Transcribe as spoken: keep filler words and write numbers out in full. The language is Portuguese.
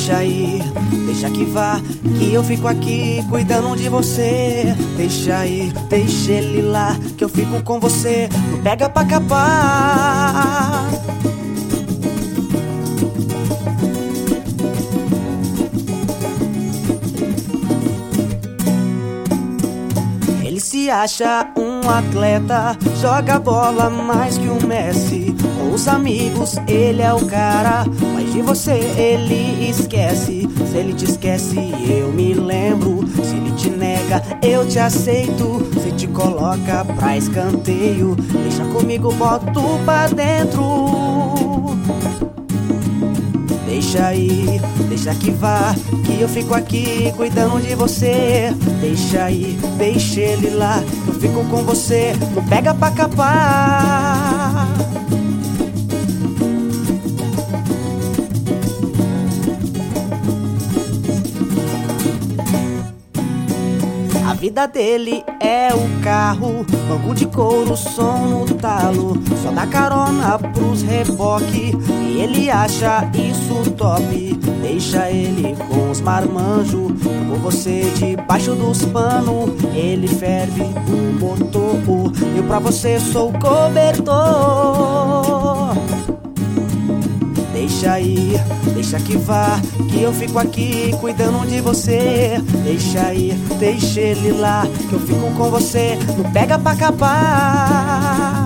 Deixa aí, deixa que vá, que eu fico aqui cuidando de você. Deixa aí, deixa ele lá, que eu fico com você. Não pega pra capar. Ele se acha um atleta, joga bola mais que o Messi. Com os amigos ele é o cara, mas de você ele esquece. Se ele te esquece eu me lembro, se ele te nega eu te aceito. Se te coloca pra escanteio, deixa comigo, boto pra dentro. Deixa aí, deixa que vá, que eu fico aqui cuidando de você. Deixa aí, deixa ele lá, eu fico com você. Não pega pra capar. A vida dele é o carro, banco de couro, som no talo. Só dá carona pros reboque e ele acha isso top. Deixa ele com os marmanjos, com você debaixo dos panos. Ele ferve o motor, eu pra você sou o cobertor. Deixa aí, deixa que vá, que eu fico aqui cuidando de você. Deixa aí, deixa ele lá, que eu fico com você. Não pega pra capar.